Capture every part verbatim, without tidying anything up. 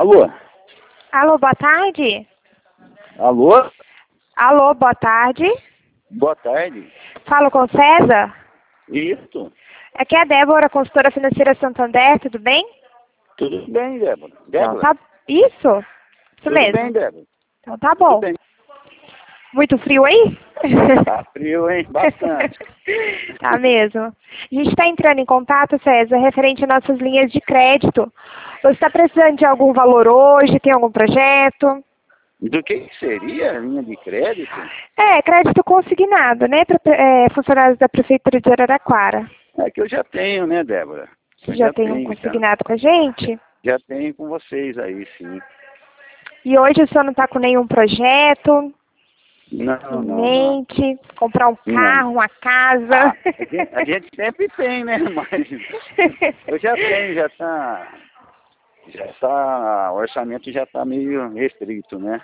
Alô? Alô, boa tarde. Alô? Alô, boa tarde. Boa tarde. Falo com o César? Isso. Aqui é a Débora, consultora financeira Santander, tudo bem? Tudo bem, Débora? Então, Débora? tá... Isso? Isso Tudo mesmo. bem, Débora? Então tá Tudo bom. bem. Muito frio aí? Tá frio, hein? Bastante. Tá mesmo. A gente está entrando em contato, César, referente a nossas linhas de crédito. Você está precisando de algum valor hoje? Tem algum projeto? Do que que seria a linha de crédito? É, crédito consignado, né, para é, funcionários da Prefeitura de Araraquara. É que eu já tenho, né, Débora? Você Eu já já tem um tenho, consignado com a gente? Já tenho com vocês aí, sim. E hoje o senhor não está com nenhum projeto Não, em não, não. mente? Comprar um carro, Não. uma casa? Ah, a, gente, a gente sempre tem, né? Mas eu já tenho, já tá... Já tá... O orçamento já tá meio restrito, né?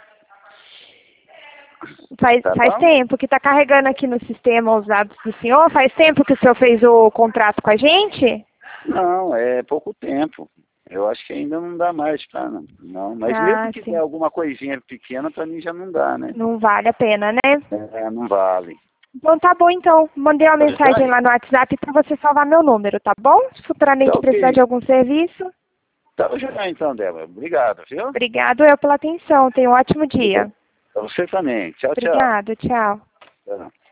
Faz, Tá faz bom? tempo que está carregando aqui no sistema os dados do senhor? Faz tempo que o senhor fez o contrato com a gente? Não, é pouco tempo. Eu acho que ainda não dá mais pra não. não. Mas Ah, mesmo que sim. der alguma coisinha pequena, pra mim já não dá, né? Não vale a pena, né? É, não vale. Bom, tá bom então. Mandei uma Tá mensagem joia? lá no WhatsApp para você salvar meu número, tá bom? Se futuramente Tá precisar ok. de algum serviço. Tá joia então, Débora. Obrigado, viu? Obrigado eu pela atenção. Tenha um ótimo dia. Pra você também. Tchau, tchau. Obrigado, tchau. Tchau.